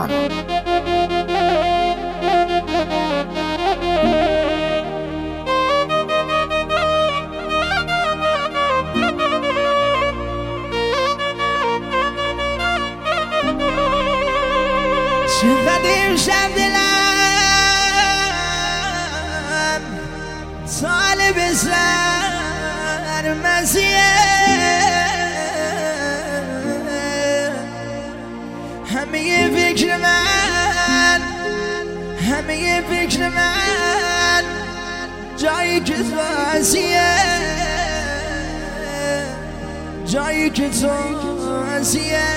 ایران. چقدر امشب دلم طالب سرمزیه، همه فکر من جایی که تو هستیه، جایی که تو هستیه.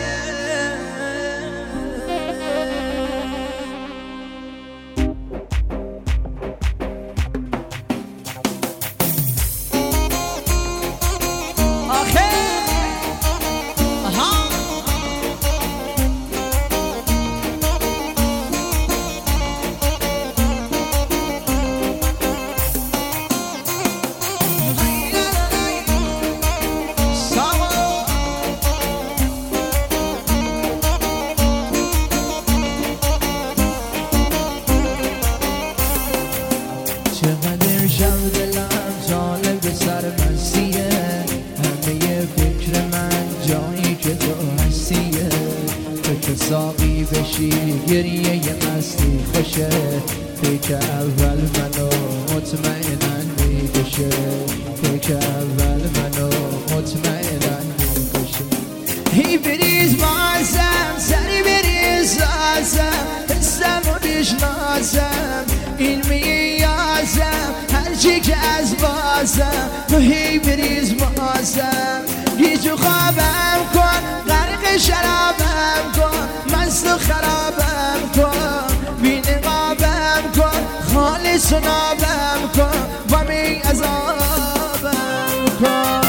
چقدر شب دلم طالب سرمستیه، همه فکر من جایی که تو هستیه. تو که ساقی بشی گریه ی مستی خوشه، پیک اول منو مطمئناً میکشه، پیک اول منو مطمئناً میکشه. هی بریز بازم سری بریز آزم، حسم و بشناسم این میازم، هرچی که از بازم تو هی بریز بازم. گیج و خوابم کن غرق شرابم کن، مست و خرابم کن، بی نقابم کن، خالص و نابم کن، با می عذابم کن.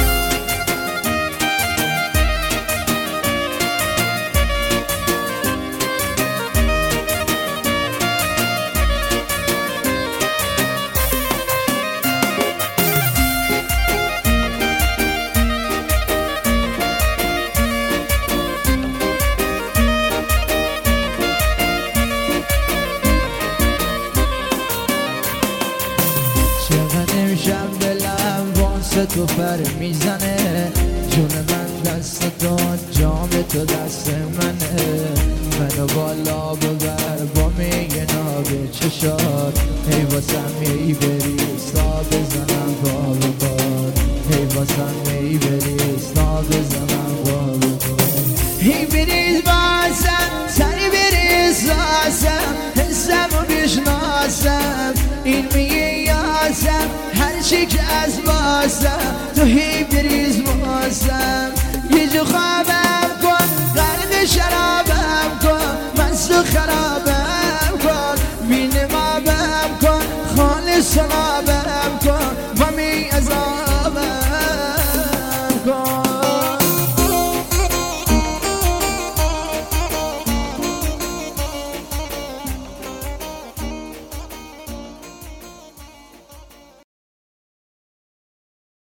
شب دلم واسه تو پر میزنه، جون من دست تو جام تو دست منه. منو بالا ببر با میگه ناب چشات، هی واسم هی بریز تا بزنم بار بار، هی واسم هی بریز تا بزنم بار بار. هی بریز بازم سری بریز آزم، حسم و بشناسم این میازم، هرچی که از بازم تو هی بریز بازم. یه جو خوابم